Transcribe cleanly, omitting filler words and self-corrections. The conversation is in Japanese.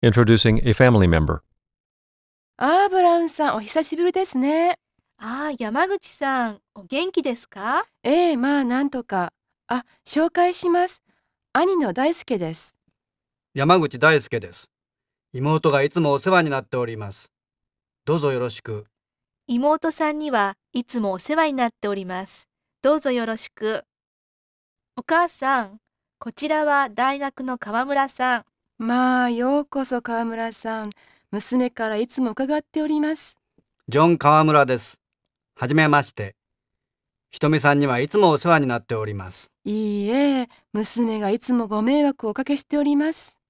Introducing a family member. ブラウンさん、お久しぶりですね。 山口さん、お元気ですか？ なんとか。紹介します。兄の大輔です。 山口大輔です。妹がいつもお世話になっております。どうぞよろしく。 妹さんにはいつもお世話になっております。どうぞよろしく。お母さん、こちらは大学の川村さん。 ようこそ川村さん。娘からいつも伺っております。 ジョン川村です。はじめまして。ひとみさんにはいつもお世話になっております。 いいえ、娘がいつもご迷惑をおかけしております。